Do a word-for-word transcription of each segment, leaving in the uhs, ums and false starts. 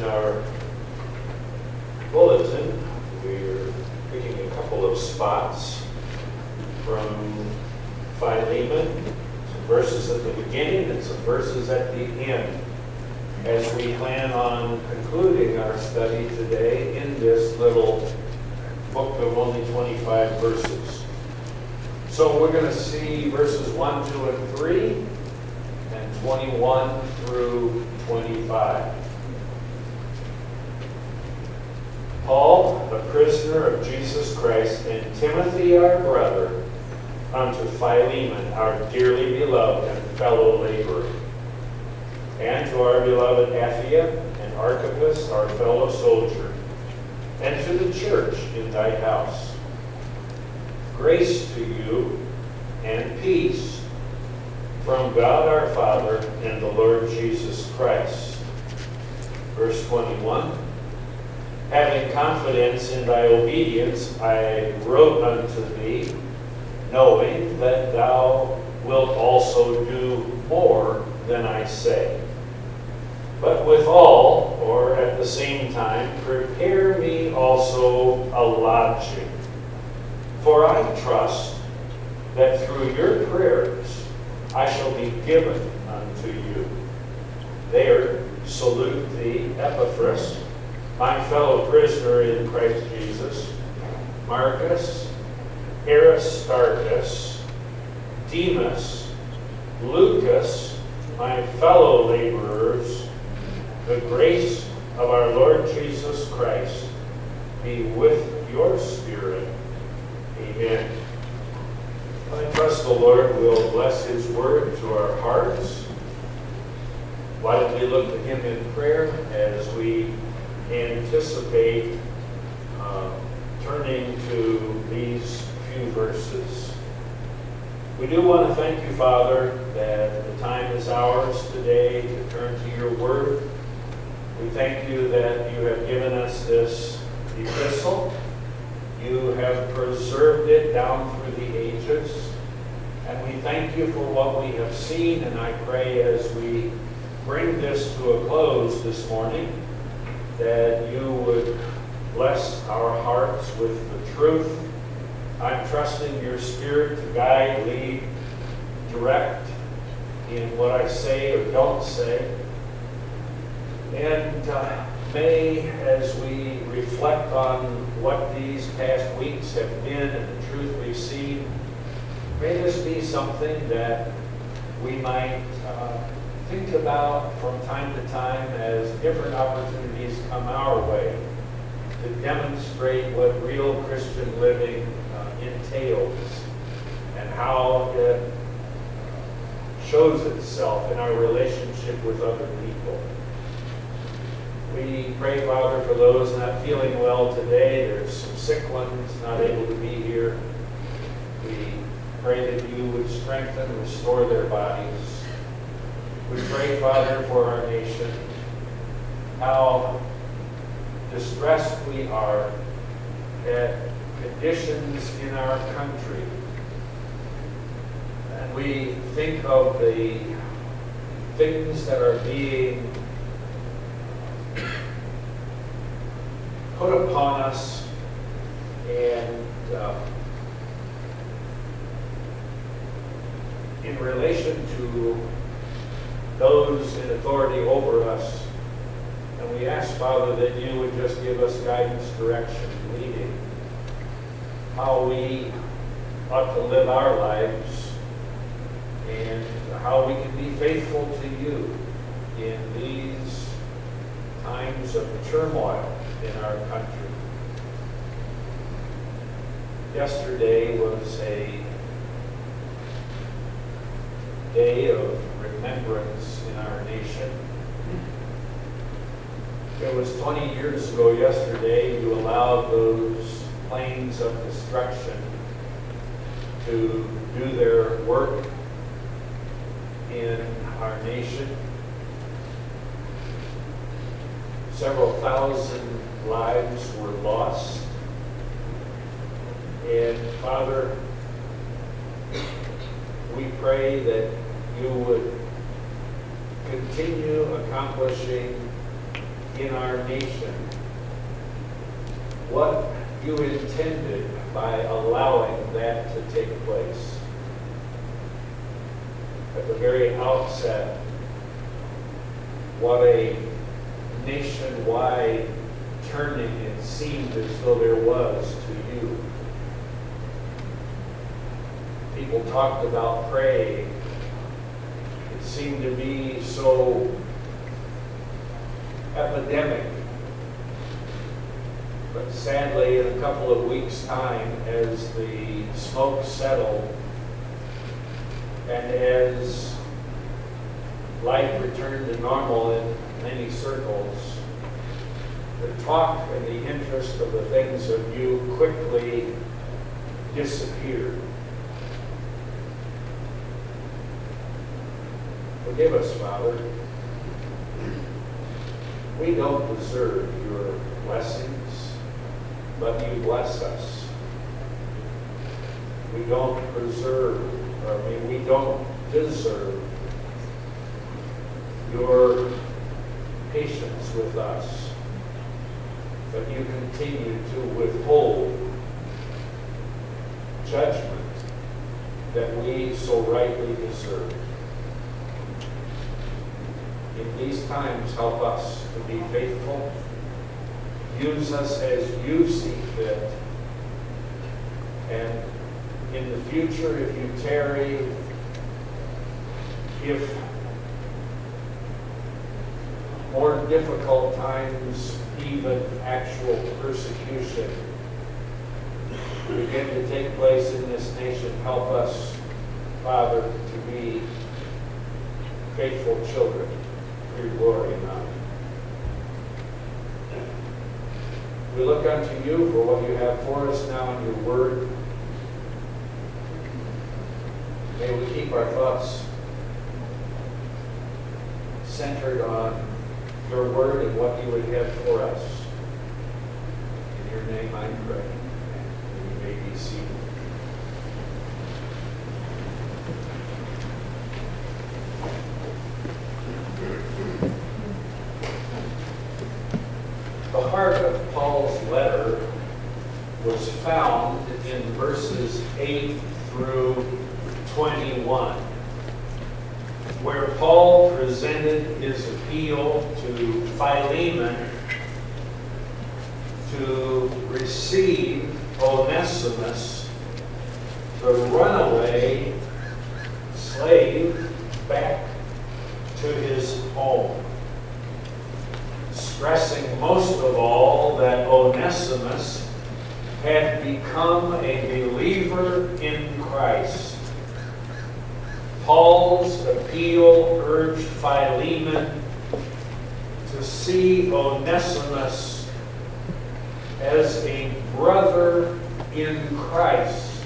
our bulletin, we're picking a couple of spots from Philemon, some verses at the beginning and some verses at the end, as we plan on concluding our study today in this little book of only twenty-five verses. So we're going to see verses one, two, and three, and twenty-one through twenty-five. Paul, a prisoner of Jesus Christ, and Timothy, our brother, unto Philemon, our dearly beloved and fellow laborer, and to our beloved Apphia and Archippus, our fellow soldier, and to the church in thy house. Grace to you and peace from God our Father and the Lord Jesus Christ. Verse twenty-one, having confidence in thy obedience, I wrote unto thee, knowing that thou wilt also do more than I say. But withal, or at the same time, prepare me also a lodging. For I trust that through your prayers I shall be given unto you. There salute thee, Epaphras, my fellow prisoner in Christ Jesus, Marcus, Aristarchus, Demas, Lucas, my fellow laborers. The grace of our Lord Jesus Christ be with your spirit. Amen. I trust the Lord will bless his word to our hearts. Why don't we look to him in prayer as we anticipate uh, turning to these few verses. We do want to thank you, Father, that the time is ours today to turn to your word. We thank you that you have given us this epistle. You have preserved it down through the ages. And we thank you for what we have seen. And I pray as we bring this to a close this morning, that you would bless our hearts with the truth. I'm trusting your Spirit to guide, lead, direct in what I say or don't say. And uh, may, as we reflect on what these past weeks have been and the truth we've seen, may this be something that we might uh, think about from time to time as different opportunities come our way to demonstrate what real Christian living uh, entails and how it shows itself in our relationship with other people. We pray, Father, for those not feeling well today. There's some sick ones not able to be here. We pray that you would strengthen, restore their bodies. We pray, Father, for our nation, how distressed we are at conditions in our country. And we think of the things that are being put upon us, and uh, in relation to those in authority over us. And we ask, Father, that you would just give us guidance, direction, leading, how we ought to live our lives, and how we can be faithful to you in these times of turmoil in our country. Yesterday was a day of remembrance in our nation. It was twenty years ago yesterday you allowed those planes of destruction to do their work in our nation. Several thousand lives were lost. And Father, we pray that you would continue accomplishing in our nation, what you intended by allowing that to take place. At the very outset, what a nationwide turning it seemed as though there was to you. People talked about praying. It seemed to be so epidemic. But sadly, in a couple of weeks' time, as the smoke settled and as life returned to normal in many circles, the talk and the interest of the things of you quickly disappeared. Forgive us, Father. We don't deserve your blessings, but you bless us. We don't preserve, or I mean, we don't deserve your patience with us, but you continue to withhold judgment that we so rightly deserve. In these times, help us to be faithful. Use us as you see fit. And in the future, if you tarry, if more difficult times, even actual persecution, begin to take place in this nation, help us, Father, to be faithful children for your glory and honor. We look unto you for what you have for us now in your word. May we keep our thoughts centered on your word and what you would have for us. In your name I pray. And you may be seated. The heart of Paul's letter was found in verses eight through twenty-one, where Paul presented his appeal to Philemon to receive Onesimus, the runaway slave, back to his home, stressing most of all that Onesimus had become a believer in Christ. Paul's appeal urged Philemon to see Onesimus as a brother in Christ,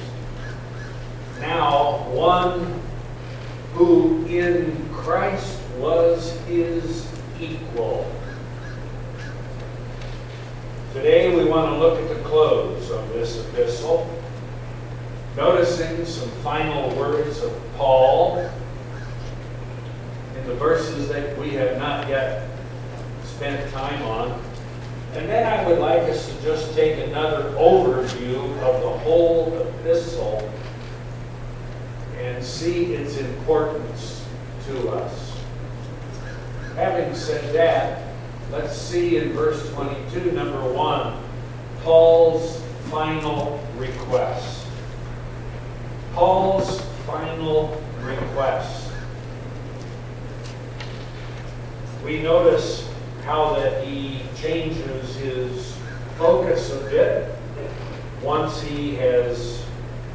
now one who in Christ was his equal. Today we want to look at the close of this epistle, noticing some final words of Paul in the verses that we have not yet spent time on. And then I would like us to just take another overview of the whole epistle and see its importance to us. Having said that, let's see in verse twenty-two, number one, Paul's final request. Paul's final request. We notice how that he changes his focus a bit once he has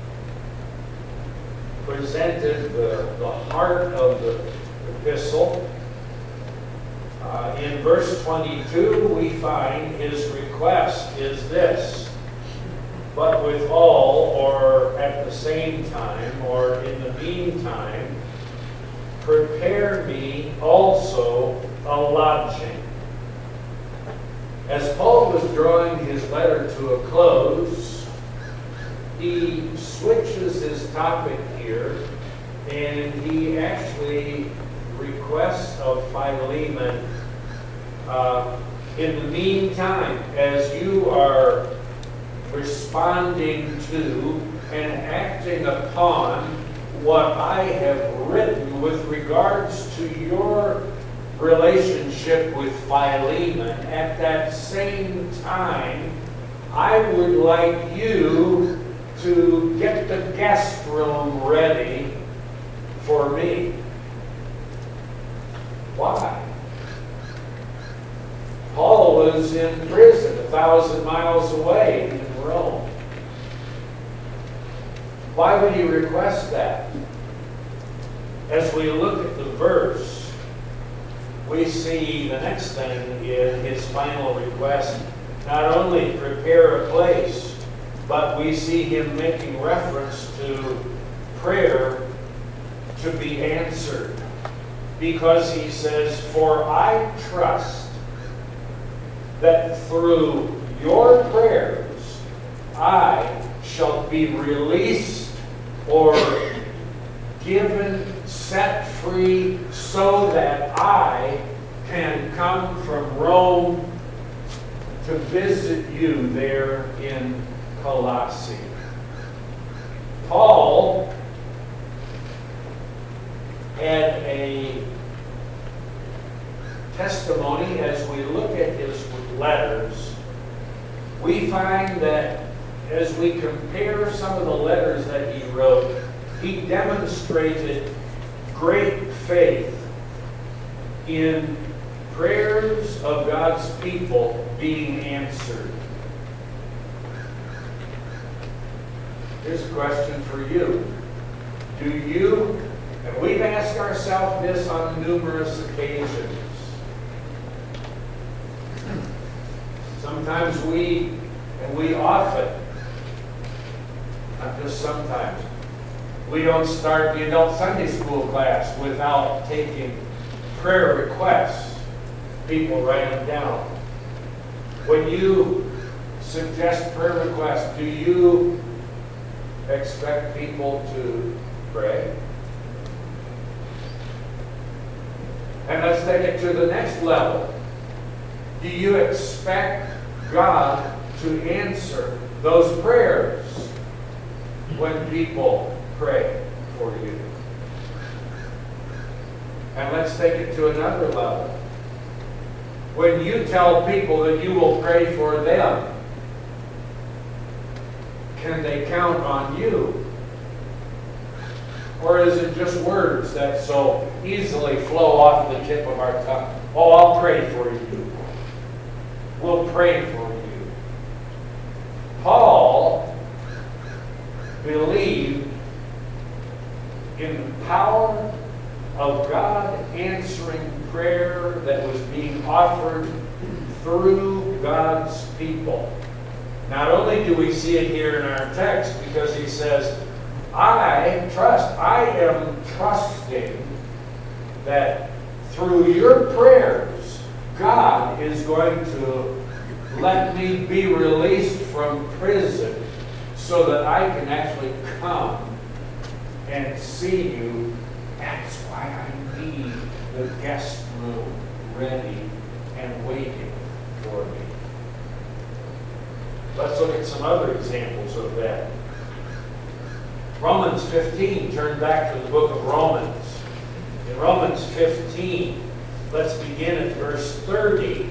presented the, the heart of the epistle. Uh, in verse twenty-two, we find his request is this: but with all, or at the same time, or in the meantime, prepare me also a lodging. As Paul was drawing his letter to a close, he switches his topic here, and he actually requests of Philemon uh, In the meantime, as you are responding to and acting upon what I have written with regards to your relationship with Philemon, at that same time, I would like you to get the guest room ready for me. Why? Paul was in prison a thousand miles away in Rome. Why would he request that? As we look at the verse, we see the next thing in his final request, not only prepare a place, but we see him making reference to prayer to be answered. Because he says, for I trust that through your prayers I shall be released or given, set free, so that I can come from Rome to visit you there in Colossae. Paul had a testimony. As we look at his letters, we find that as we compare some of the letters that he wrote, he demonstrated great faith in prayers of God's people being answered. Here's a question for you. Do you, and we've asked ourselves this on numerous occasions, sometimes we, and we often, not just sometimes, we don't start the adult Sunday school class without taking prayer requests. People write them down. When you suggest prayer requests, do you expect people to pray? And let's take it to the next level. Do you expect God to answer those prayers when people pray for you? And let's take it to another level. When you tell people that you will pray for them, can they count on you? Or is it just words that so easily flow off the tip of our tongue? Oh, I'll pray for you. We'll pray for you. Paul believed in the power of God answering prayer that was being offered through God's people. Not only do we see it here in our text, because he says, I trust, I am trusting that through your prayers, God is going to let me be released from prison so that I can actually come and see you. That's why I need the guest room ready and waiting for me. Let's look at some other examples of that. Romans fifteen, turn back to the book of Romans. In Romans fifteen, let's begin at verse thirty.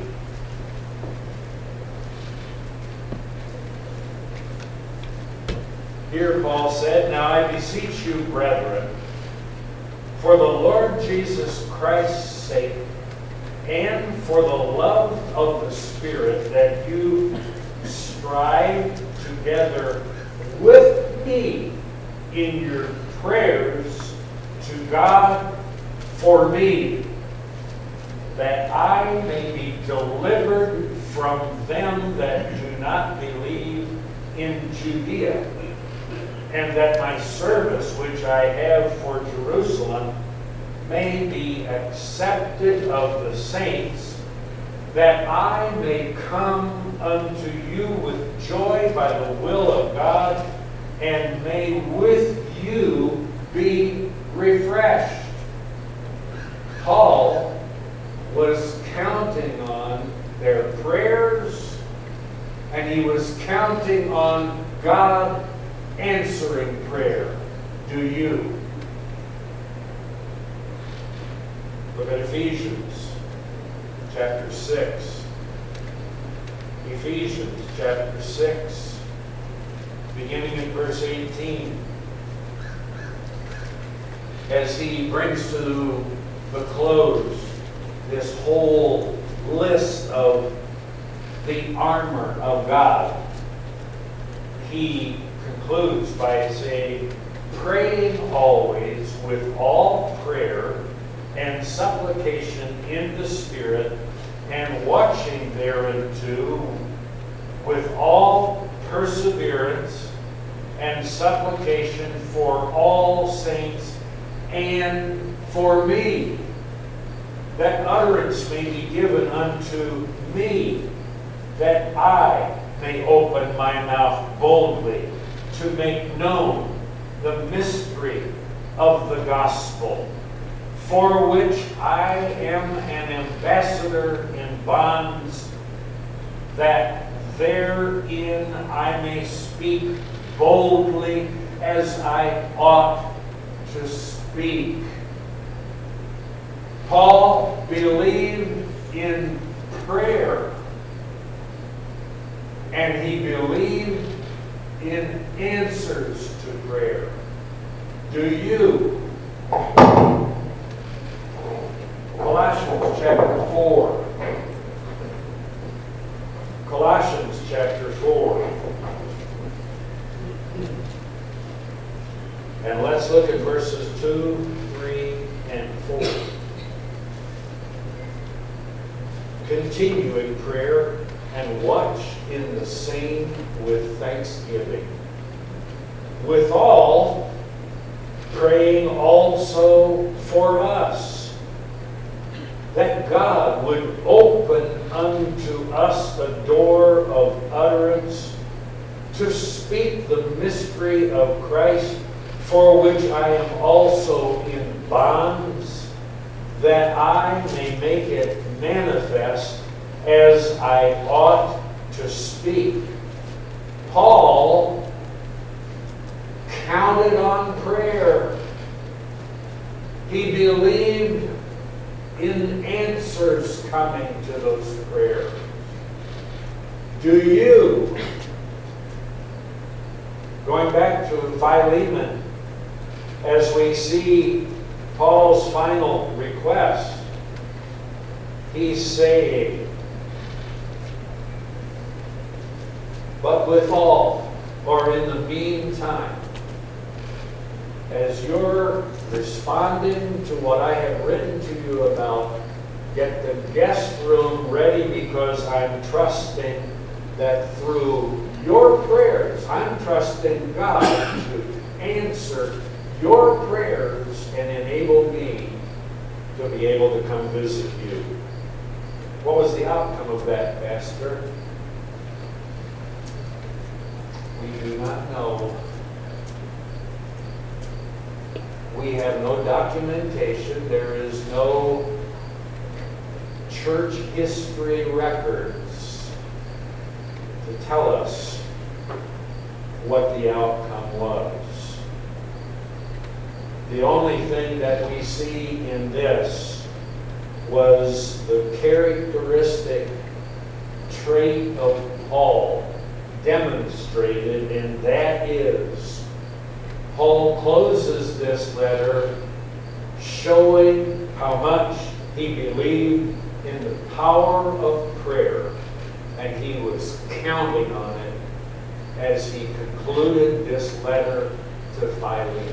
Here Paul said, Now I beseech you, brethren, for the Lord Jesus Christ's sake, and for the love of the Spirit, that you strive together with me in your prayers to God for me, that I may be delivered from them that do not believe in Judea, and that my service which I have for Jerusalem may be accepted of the saints, that I may come unto you with joy by the will of God, and may with you be refreshed. Paul was counting on their counting on God answering prayer. Do you? Look at Ephesians chapter six. Ephesians chapter six, beginning in verse eighteen. As he brings to the close this whole list of the armor of God, he concludes by saying, praying always with all prayer and supplication in the Spirit, and watching thereunto with all perseverance and supplication for all saints and for me, that utterance may be given unto me, that I may open my mouth boldly to make known the mystery of the gospel, for which I am an ambassador in bonds, that therein I may speak boldly as I ought to speak. Paul believed in prayer, and he believed in answers to prayer. Do you? Colossians chapter four. Colossians chapter four. And let's look at verses two, three, and four. Continuing prayer, and watch in the same with thanksgiving. Withal, praying also for us, that God would open unto us a door of utterance to speak the mystery of Christ, for which I am also in bonds, that I may make it manifest as I ought to speak. Paul counted on prayer. He believed in answers coming to those prayers. Do you? Going back to Philemon, as we see Paul's final request, he's saying, but withal, or in the meantime, as you're responding to what I have written to you about, get the guest room ready, because I'm trusting that through your prayers, I'm trusting God to answer your prayers and enable me to be able to come visit you. What was the outcome of that, Pastor? We do not know. We have no documentation. There is no church history records to tell us what the outcome was. The only thing that we see in this was the characteristic trait of Paul demonstrated, and that is, Paul closes this letter showing how much he believed in the power of prayer, and he was counting on it as he concluded this letter to Philemon.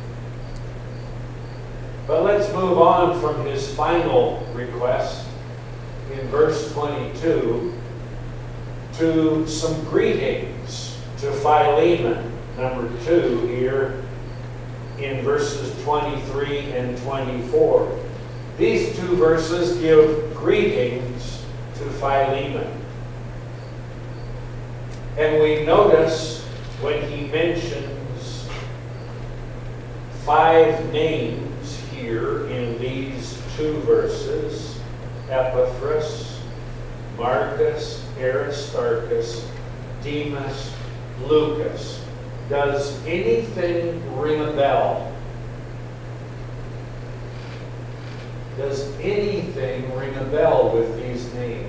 But let's move on from his final request in verse twenty-two to some greetings to Philemon, number two here in verses twenty-three and twenty-four. These two verses give greetings to Philemon. And we notice when he mentions five names here in these two verses, Epaphras, Marcus, Aristarchus, Demas, Lucas. Does anything ring a bell? Does anything ring a bell with these names?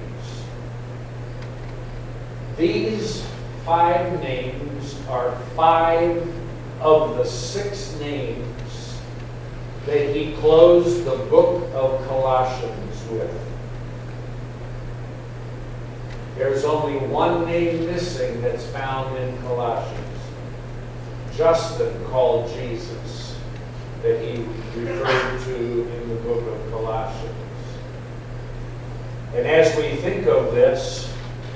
These five names are five of the six names that he closed the book of Colossians with. There's only one name missing that's found in Colossians. Justin called Jesus, that he referred to in the book of Colossians. And as we think of this,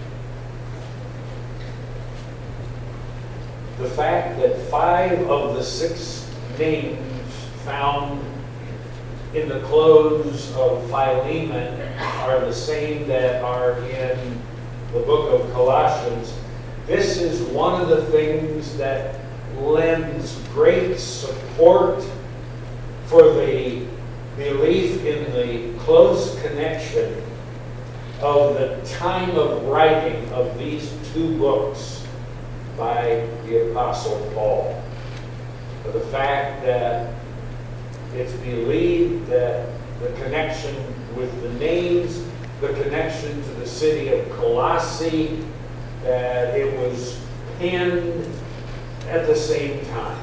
the fact that five of the six names found in the close of Philemon are the same that are in the book of Colossians, this is one of the things that lends great support for the belief in the close connection of the time of writing of these two books by the Apostle Paul. For the fact that it's believed that the connection with the names, the connection to the city of Colossae, that it was penned at the same time.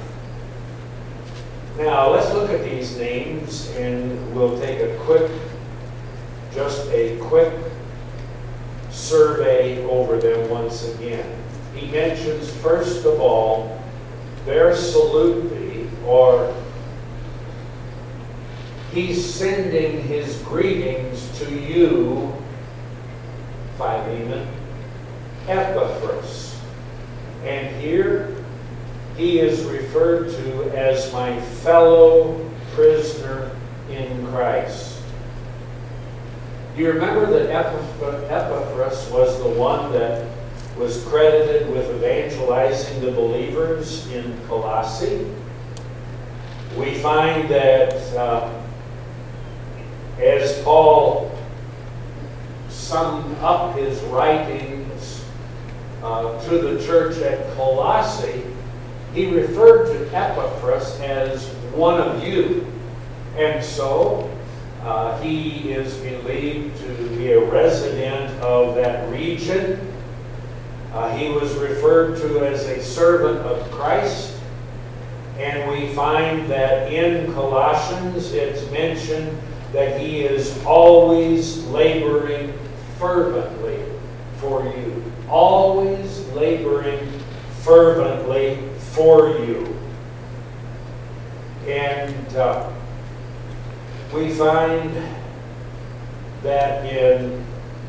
Now, let's look at these names, and we'll take a quick, just a quick survey over them once again. He mentions, first of all, their salute thee, or he's sending his greetings to you, Philemon, Epaphras. And here he is referred to as my fellow prisoner in Christ. Do you remember that Epaphras was the one that was credited with evangelizing the believers in Colossae? We find that uh, as Paul summed up his writings uh, to the church at Colossae, he referred to Epaphras as one of you. And so uh, he is believed to be a resident of that region. Uh, he was referred to as a servant of Christ. And we find that in Colossians it's mentioned that he is always laboring fervently for you. Always laboring fervently for you. And uh, we find that in,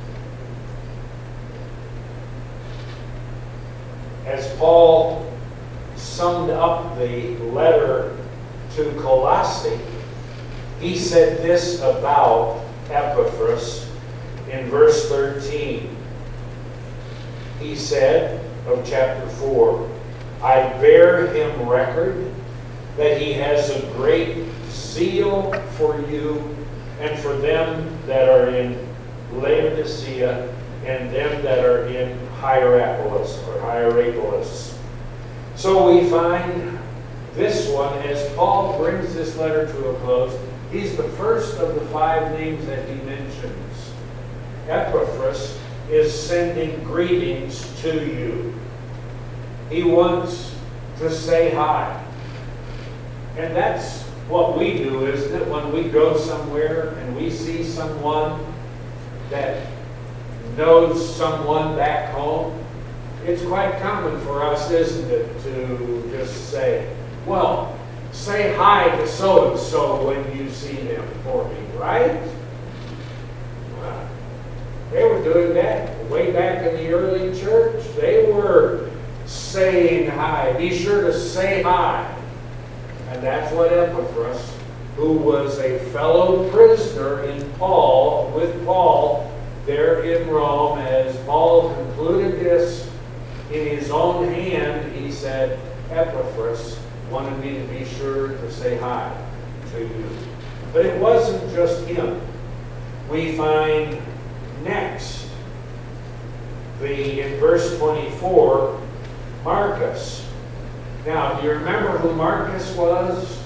as Paul summed up the letter to Colossae, he said this about Epaphras in verse thirteen. He said, of chapter four, I bear him record that he has a great zeal for you and for them that are in Laodicea and them that are in Hierapolis or Hierapolis. So we find this one, as Paul brings this letter to a close, he's the first of the five names that he mentions. Epaphras is sending greetings to you. He wants to say hi. And that's what we do, isn't it? When we go somewhere and we see someone that knows someone back home, it's quite common for us, isn't it, to just say, well, say hi to so-and-so when you see them for me, right? Well, they were doing that way back in the early church. They were saying hi. Be sure to say hi. And that's what Epaphras, who was a fellow prisoner in Paul, with Paul there in Rome, as Paul concluded this in his own hand, he said, Epaphras wanted me to be sure to say hi to you. But it wasn't just him. We find next the, in verse twenty-four, Marcus. Now, do you remember who Marcus was?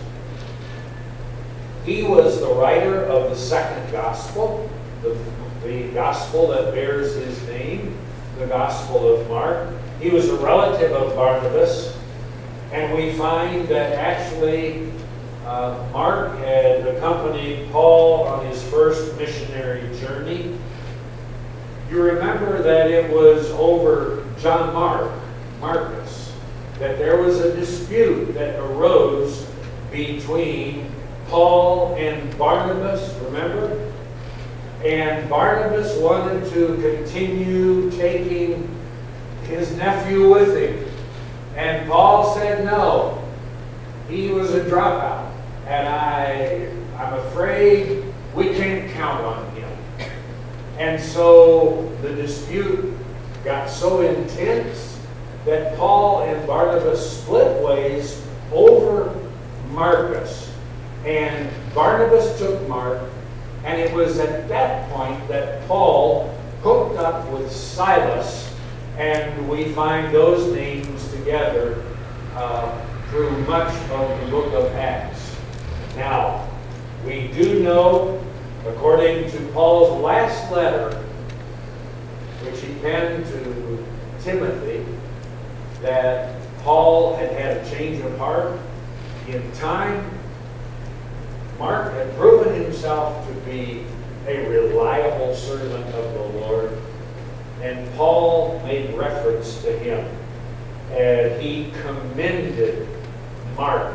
He was the writer of the second gospel, the, the gospel that bears his name, the Gospel of Mark. He was a relative of Barnabas, and we find that actually uh, Mark had accompanied Paul on his first missionary journey. You remember that it was over John Mark, Marcus, that there was a dispute that arose between Paul and Barnabas, remember? And Barnabas wanted to continue taking his nephew with him. And Paul said no. He was a dropout. And I, I'm afraid we can't count on him. And so the dispute got so intense that Paul and Barnabas split ways over Marcus. And Barnabas took Mark, and it was at that point that Paul hooked up with Silas, and we find those names together uh, through much of the book of Acts. Now, we do know, according to Paul's last letter, which he penned to Timothy, that Paul had had a change of heart. In time, Mark had proven himself to be a reliable servant of the Lord, and Paul made reference to him, and he commended Mark.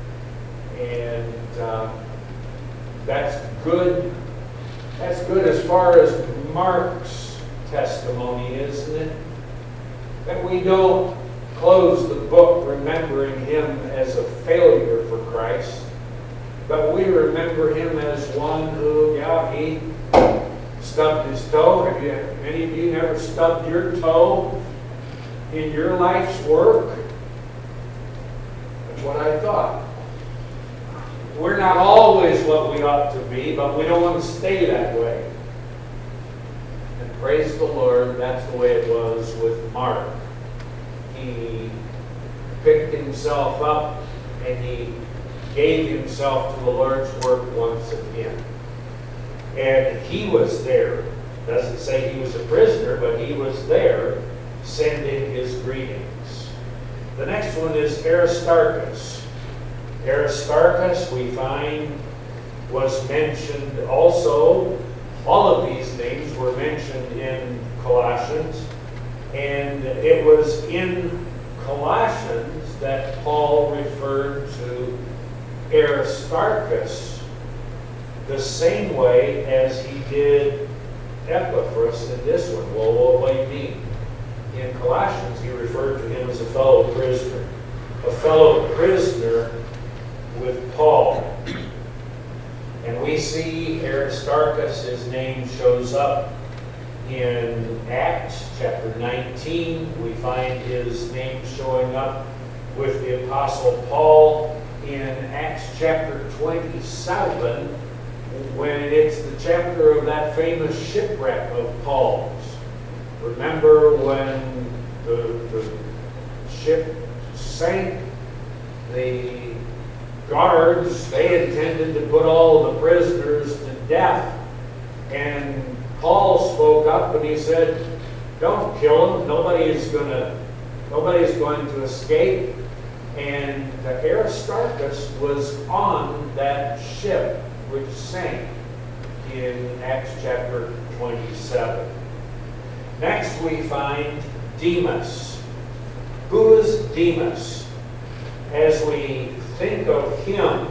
And uh, that's good. That's good as far as Mark's testimony, isn't it? That we don't close the book remembering him as a failure for Christ, but we remember him as one who, yeah, he stubbed his toe. Have you, any of you never stubbed your toe in your life's work? That's what I thought. We're not always what we ought to be, but we don't want to stay that way. And praise the Lord, that's the way it was with Mark. He picked himself up and he gave himself to the Lord's work once again. And he was there. Doesn't say he was a prisoner, but he was there sending his greetings. The next one is Aristarchus. Aristarchus, we find, was mentioned also. All of these names were mentioned in Colossians. And it was in Colossians that Paul referred to Aristarchus the same way as he did Epaphras in this one. Well, what do you mean? In Colossians, he referred to him as a fellow prisoner. A fellow prisoner with Paul. And we see Aristarchus, his name shows up in Acts chapter nineteen. We find his name showing up with the Apostle Paul in Acts chapter twenty-seven, when it's the chapter of that famous shipwreck of Paul's. Remember when the, the ship sank, the guards, they intended to put all the prisoners to death. And Paul spoke up and he said, don't kill them. Nobody is going to, nobody is going to escape. And Aristarchus was on that ship which sank in Acts chapter twenty-seven. Next we find Demas. Who is Demas? As we think of him,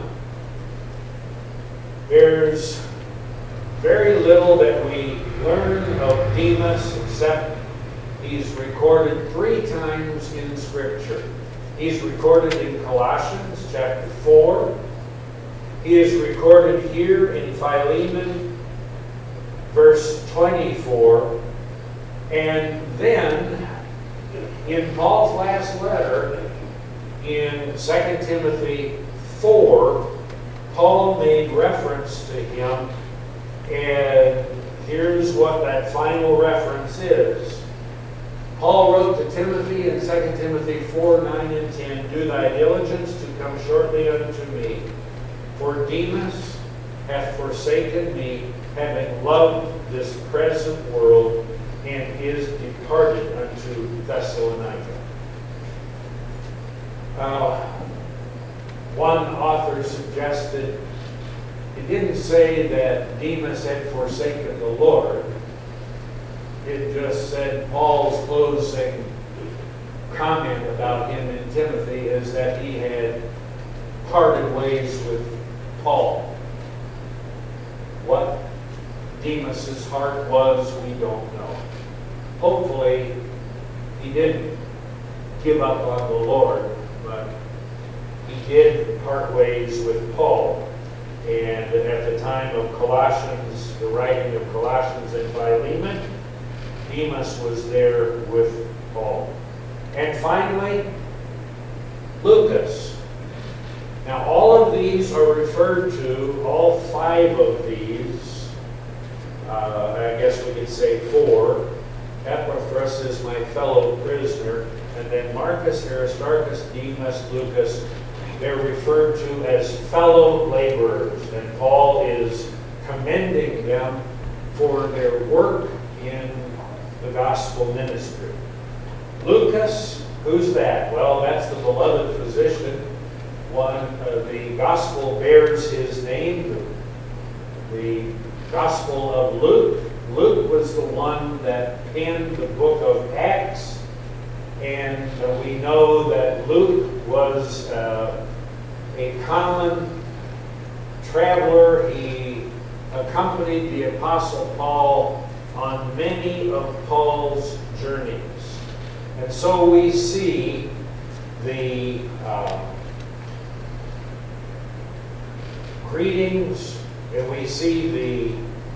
there's very little that we learn of Demas except he's recorded three times in Scripture. He's recorded in Colossians chapter four. He is recorded here in Philemon, verse twenty-four. And then in Paul's last letter, in Second Timothy four, Paul made reference to him. And here's what that final reference is. Paul wrote to Timothy in Second Timothy four, nine, and ten, "Do thy diligence to come shortly unto me. For Demas hath forsaken me, having loved this present world, and is departed unto Thessalonica." Uh, one author suggested it didn't say that Demas had forsaken the Lord. It just said Paul's closing comment about him in Timothy is that he had parted ways with Paul. What Demas's heart was, we don't know. Hopefully, he didn't give up on the Lord, but he did part ways with Paul. And at the time of Colossians, the writing of Colossians and Philemon, Demas was there with Paul. And finally, Lucas. Now, all of these are referred to, all five of these, uh, I guess we could say four. Epaphras is my fellow prisoner, and then Marcus, Aristarchus, Demas, Lucas, they're referred to as fellow laborers, and Paul is commending them for their work in the gospel ministry. Lucas, who's that? Well, that's the beloved physician. One, uh, the gospel bears his name, the, the Gospel of Luke. Luke was the one that penned the book of Acts, and uh, we know that Luke was uh, a common traveler. He accompanied the Apostle Paul on many of Paul's journeys. And so we see the uh, greetings, and we see the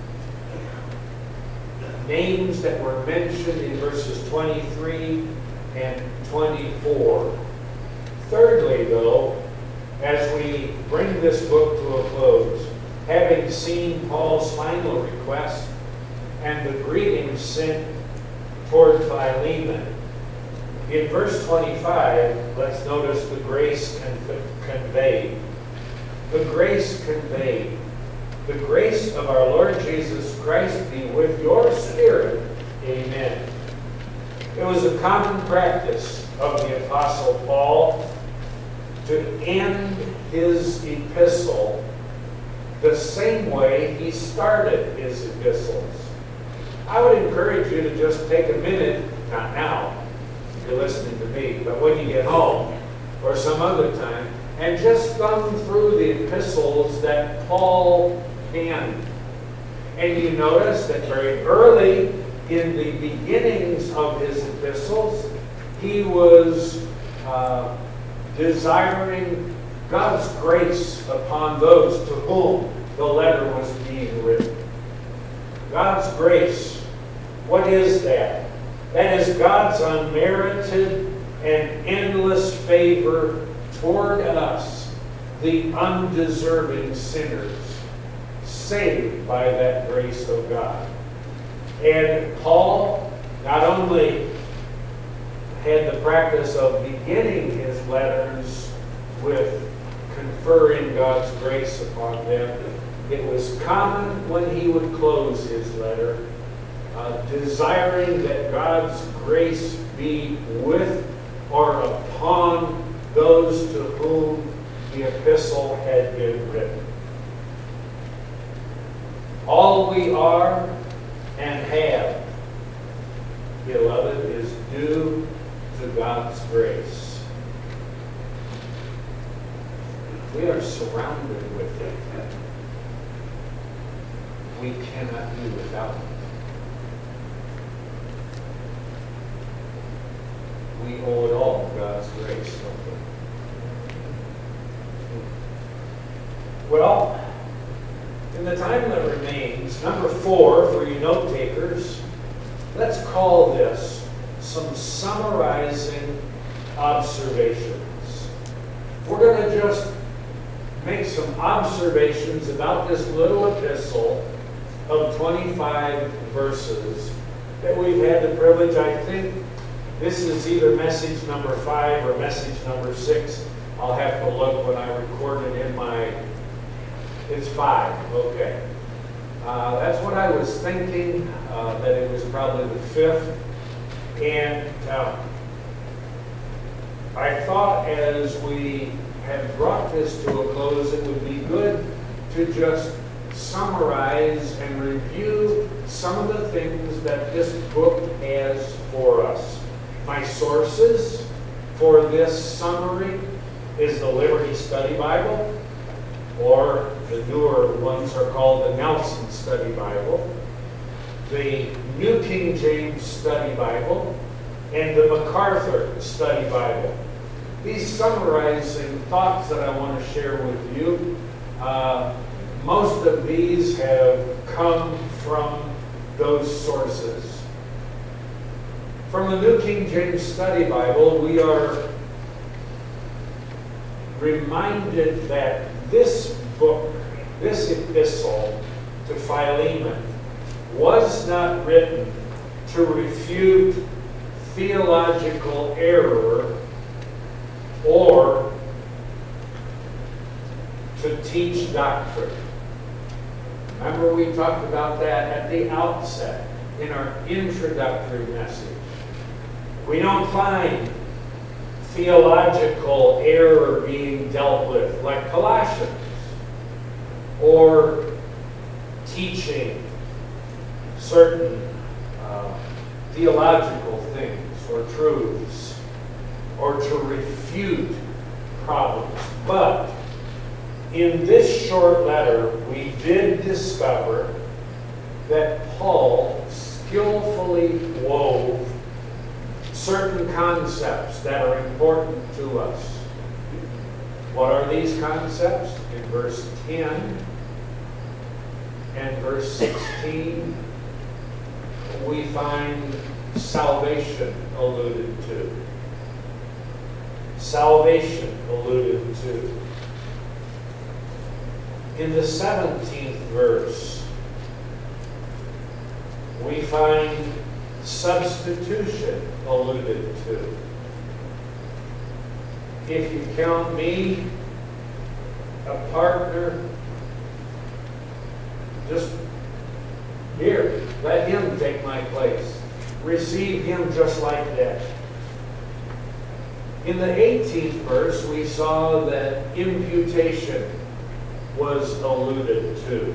names that were mentioned in verses twenty-three and twenty-four. Thirdly, though, as we bring this book to a close, having seen Paul's final request and the greetings sent toward Philemon, in verse twenty-five, let's notice the grace con- conveyed. The grace conveyed. The grace of our Lord Jesus Christ be with your spirit. Amen. It was a common practice of the Apostle Paul to end his epistle the same way he started his epistles. I would encourage you to just take a minute, not now, if you're listening to me, but when you get home or some other time, and just thumb through the epistles that Paul penned. And you notice that very early in the beginnings of his epistles, he was uh, desiring God's grace upon those to whom the letter was being written. God's grace. What is that? That is God's unmerited and endless favor toward us, the undeserving sinners, saved by that grace of God. And Paul not only had the practice of beginning his letters with conferring God's grace upon them, it was common when he would close his letter, uh, desiring that God's grace be with or upon those to whom the epistle had been written. All we are and have, beloved, is due to God's grace. We are surrounded with it. We cannot do without it. We owe it all to God's grace, don't we? Well, in the time that remains, number four, for you note takers, let's call this some summarizing observations. We're going to just make some observations about this little epistle of twenty-five verses that we've had the privilege, I think, This is either message number five or message number six. I'll have to look when I record it in my, it's five, okay. Uh, that's what I was thinking, uh, that it was probably the fifth. And uh, I thought as we had brought this to a close, it would be good to just summarize and review some of the things that this book has for us. My sources for this summary is the Liberty Study Bible, or the newer ones are called the Nelson Study Bible, the New King James Study Bible, and the MacArthur Study Bible. These summarizing thoughts that I want to share with you, uh, most of these have come from those sources. From the New King James Study Bible, we are reminded that this book, this epistle to Philemon, was not written to refute theological error or to teach doctrine. Remember, we talked about that at the outset in our introductory message. We don't find theological error being dealt with like Colossians, or teaching certain uh, theological things or truths, or to refute problems. But in this short letter, we did discover that Paul skillfully wove certain concepts that are important to us. What are these concepts? In verse ten and verse sixteen, we find salvation alluded to. Salvation alluded to. In the seventeenth verse, we find substitution alluded to. If you count me a partner, just here, let him take my place. Receive him just like that. In the eighteenth verse, we saw that imputation was alluded to.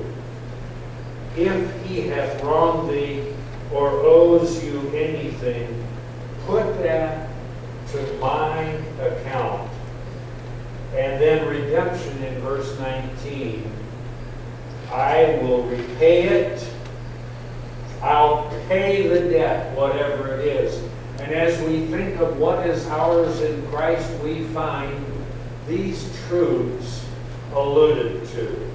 If he hath wronged thee or owes you anything, put that to my account. And then redemption in verse nineteen. I will repay it. I'll pay the debt, whatever it is. And as we think of what is ours in Christ, we find these truths alluded to.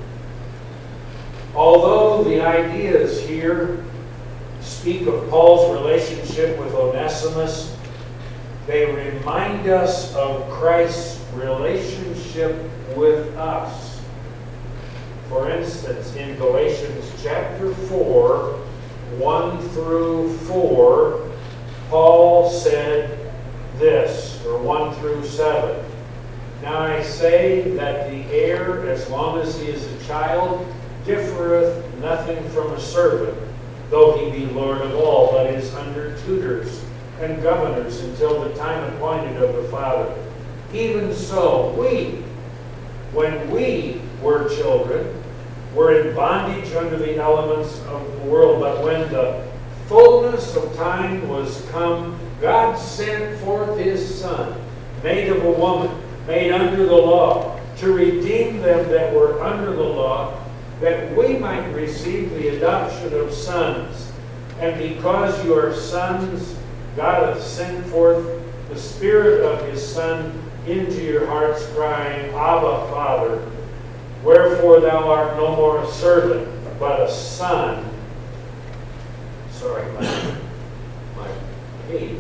Although the ideas here speak of Paul's relationship with Onesimus, they remind us of Christ's relationship with us. For instance, in Galatians chapter four, one through four, Paul said this, or one through seven. Now I say that the heir, as long as he is a child, differeth nothing from a servant, though he be Lord of all, but is under tutors and governors until the time appointed of the Father. Even so, we, when we were children, were in bondage under the elements of the world. But when the fullness of time was come, God sent forth his Son, made of a woman, made under the law, to redeem them that were under the law, that we might receive the adoption of sons. And because you are sons, God hath sent forth the Spirit of his Son into your hearts, crying, Abba, Father. Wherefore thou art no more a servant, but a son. Sorry, my, my page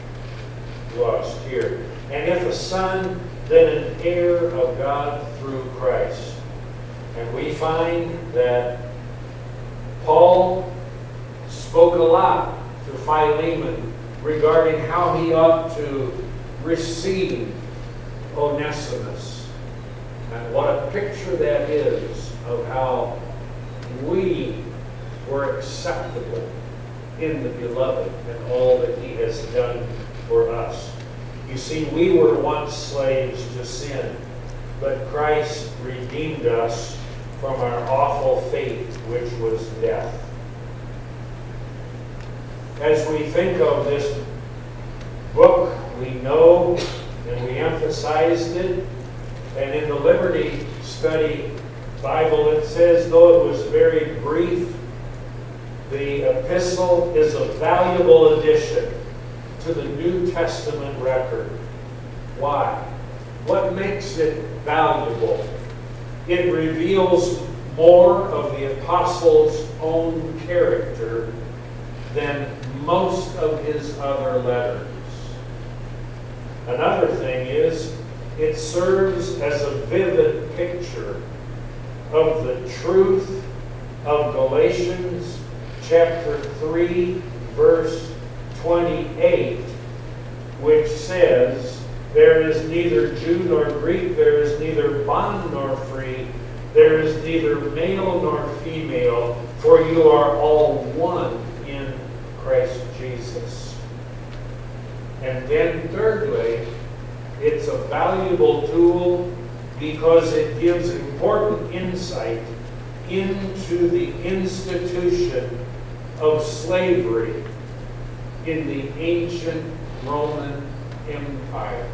lost here. And if a son, then an heir of God through Christ. And we find that Paul spoke a lot to Philemon regarding how he ought to receive Onesimus. And what a picture that is of how we were acceptable in the Beloved and all that he has done for us. You see, we were once slaves to sin, but Christ redeemed us from our awful fate, which was death. As we think of this book, we know and we emphasized it, and in the Liberty Study Bible it says, though it was very brief, the epistle is a valuable addition to the New Testament record. Why? What makes it valuable? It reveals more of the apostle's own character than most of his other letters. Another thing is, it serves as a vivid picture of the truth of Galatians chapter three, verse twenty-eight, which says, there is neither Jew nor Greek, there is neither bond nor free, there is neither male nor female, for you are all one in Christ Jesus. And then thirdly, it's a valuable tool because it gives important insight into the institution of slavery in the ancient Roman Empire.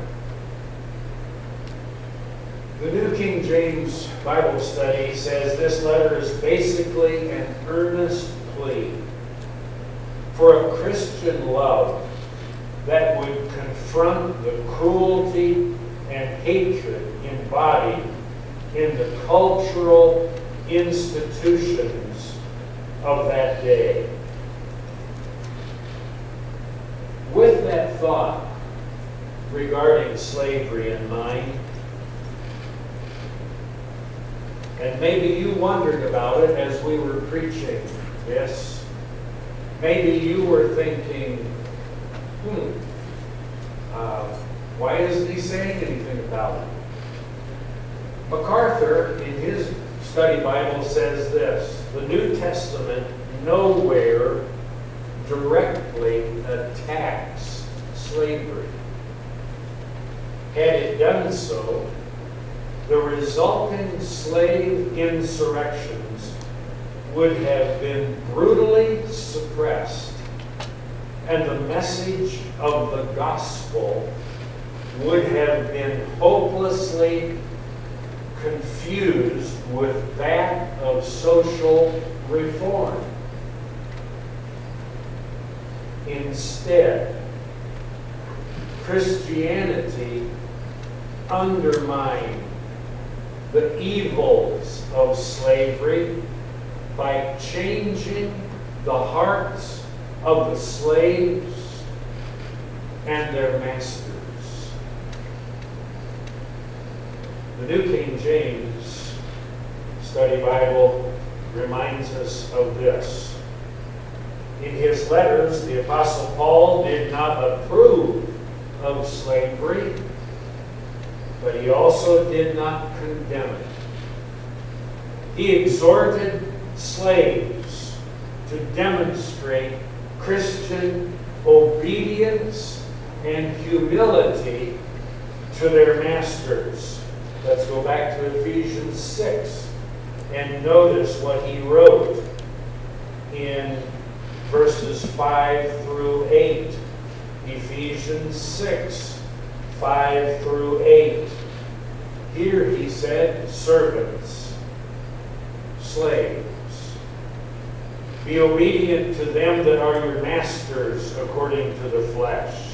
The New King James Bible Study says this letter is basically an earnest plea for a Christian love that would confront the cruelty and hatred embodied in the cultural institutions of that day. With that thought regarding slavery in mind, and maybe you wondered about it as we were preaching this, maybe you were thinking, hmm, uh, why isn't he saying anything about it? MacArthur, in his study Bible, says this: the New Testament nowhere directly attacks slavery. Had it done so, the resulting slave insurrections would have been brutally suppressed, and the message of the gospel would have been hopelessly confused with that of social reform. Instead, Christianity undermined the evils of slavery by changing the hearts of the slaves and their masters. The New King James Study Bible reminds us of this. In his letters, the Apostle Paul did not approve of slavery, but he also did not condemn it. He exhorted slaves to demonstrate Christian obedience and humility to their masters. Let's go back to Ephesians six and notice what he wrote in verses five through eight. Ephesians six, five through eight. Here he said, servants, slaves, be obedient to them that are your masters according to the flesh,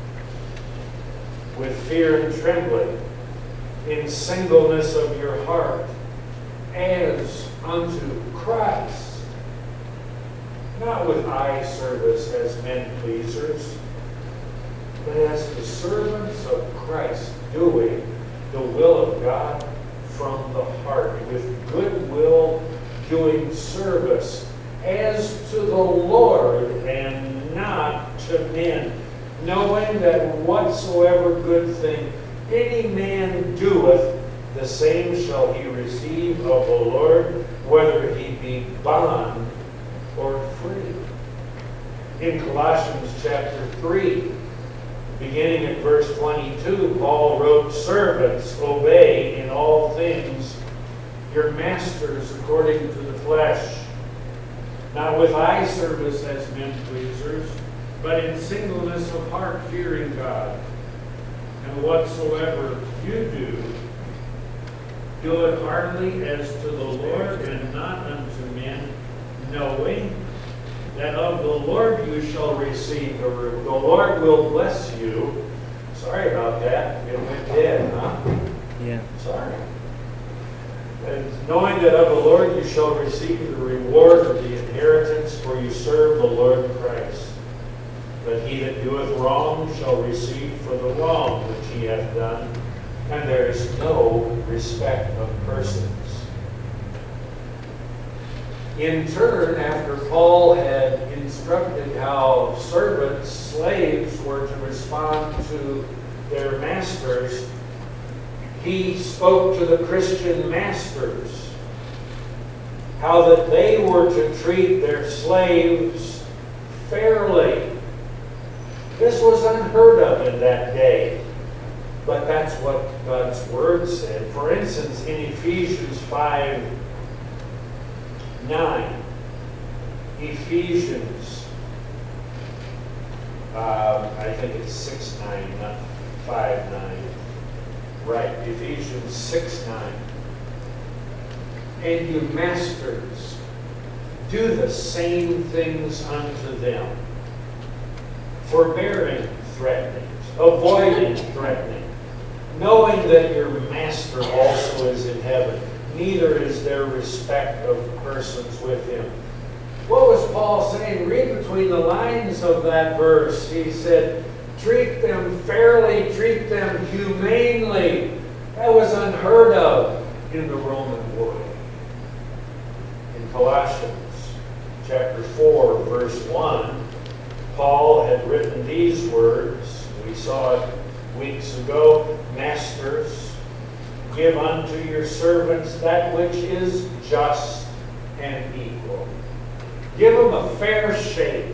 with fear and trembling, in singleness of your heart, as unto Christ, not with eye service as men pleasers, but as the servants of Christ, doing the will of God from the heart, with good will, doing service as to the Lord and not to men, knowing that whatsoever good thing any man doeth, the same shall he receive of the Lord, whether he be bond or free. In Colossians chapter three, beginning at verse twenty-two, Paul wrote, "Servants, obey in all things your masters according to the flesh, not with eye service as men pleasers, but in singleness of heart, fearing God. And whatsoever you do, do it heartily as to the Lord and not unto men, knowing that of the Lord you shall receive the reward." The Lord will bless you. Sorry about that. It went dead, huh? Yeah. Sorry. And knowing that of the Lord you shall receive the reward of the inheritance, for you serve the Lord Christ. But he that doeth wrong shall receive for the wrong which he hath done, and there is no respect of persons. In turn, after Paul had instructed how servants, slaves, were to respond to their masters, he spoke to the Christian masters how that they were to treat their slaves fairly. This was unheard of in that day, but that's what God's Word said. For instance, in Ephesians five nine, Ephesians, uh, I think it's six nine, not five nine. Right, Ephesians six nine. "And you masters, do the same things unto them, forbearing threatenings, avoiding threatening, knowing that your master also is in heaven, neither is there respect of persons with him." What was Paul saying? Read between the lines of that verse. He said, treat them fairly, treat them humanely. That was unheard of in the Roman world. In Colossians chapter four, verse one, Paul had written these words. We saw it weeks ago. "Masters, give unto your servants that which is just and equal." Give them a fair shake.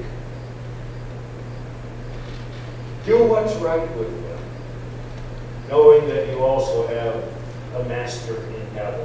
Do what's right with them, knowing that you also have a master in heaven.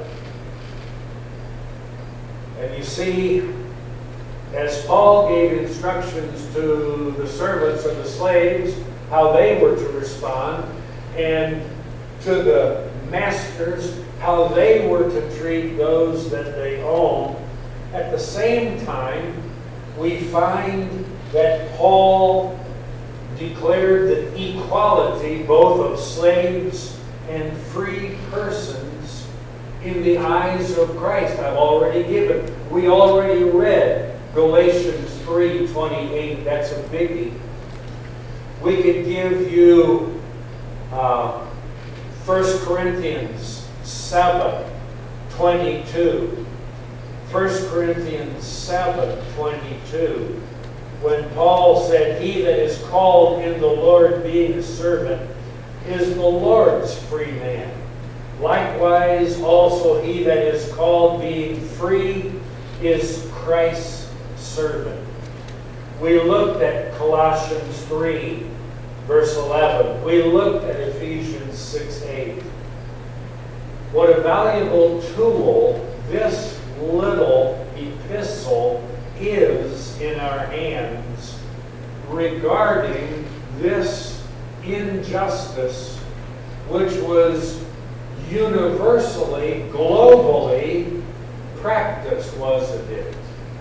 And you see, as Paul gave instructions to the servants and the slaves, how they were to respond, and to the masters, how they were to treat those that they own, at the same time, we find that Paul declared the equality both of slaves and free persons in the eyes of Christ. I've already given. We already read Galatians three twenty-eight. That's a biggie. We could give you uh, First Corinthians seven twenty-two. First Corinthians seven twenty-two. When Paul said, "He that is called in the Lord being a servant is the Lord's free man. Likewise also he that is called being free is Christ's servant." We looked at Colossians three, verse eleven. We looked at Ephesians six eight. What a valuable tool this little epistle is in our hands regarding this injustice, which was universally, globally practiced, wasn't it?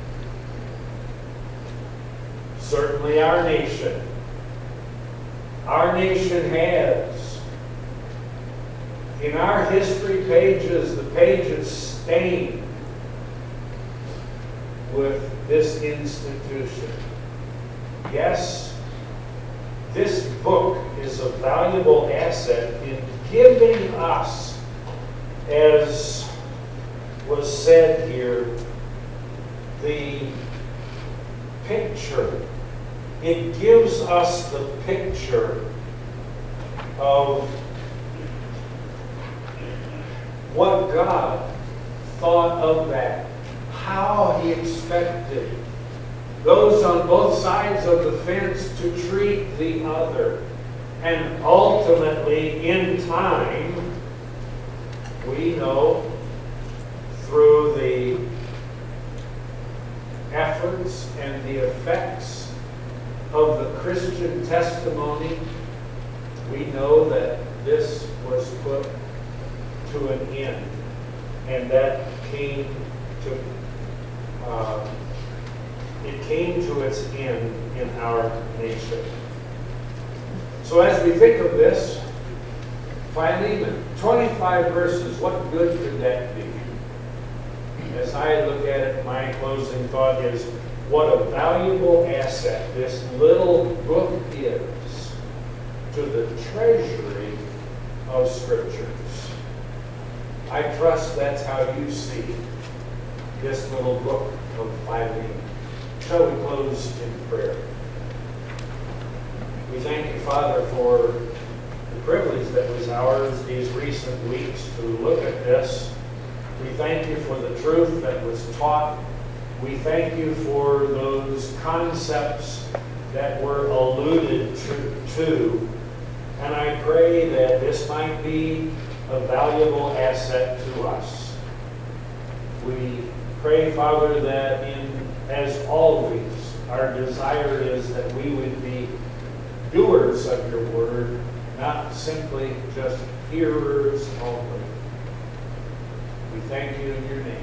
Certainly our nation. Our nation has. In our history pages, the pages stained with this institution. Yes, this book is a valuable asset in giving us, as was said here, the picture it gives us the picture of what God thought of that, how he expected those on both sides of the fence to treat the other. And ultimately, in time, we know through the efforts and the effects of the Christian testimony, we know that this was put to an end. And that came to, uh, it came to its end in our nation. So as we think of this, Philemon, twenty-five verses, what good could that be? As I look at it, my closing thought is, what a valuable asset this little book is to the treasury of Scriptures. I trust that's how you see this little book of Philemon. Shall we close in prayer? We thank you, Father, for the privilege that was ours these recent weeks to look at this. We thank you for the truth that was taught. We thank you for those concepts that were alluded to, to. And I pray that this might be a valuable asset to us. We pray, Father, that in, as always, our desire is that we would be doers of your word, not simply just hearers only. We thank you in your name.